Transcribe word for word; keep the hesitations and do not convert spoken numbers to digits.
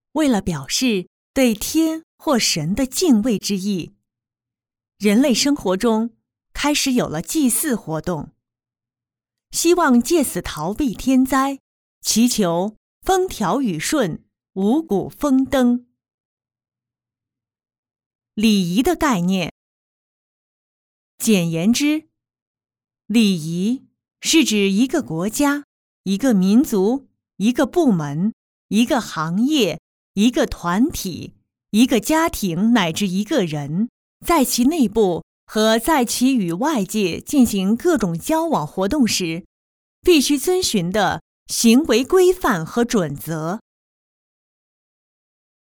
为了表示对天或神的敬畏之意，人类生活中开始有了祭祀活动，希望借此逃避天灾，祈求风调雨顺、五谷丰登。礼仪的概念，简言之，礼仪是指一个国家、一个民族、一个部门、一个行业、一个团体、一个家庭乃至一个人，在其内部和在其与外界进行各种交往活动时，必须遵循的行为规范和准则。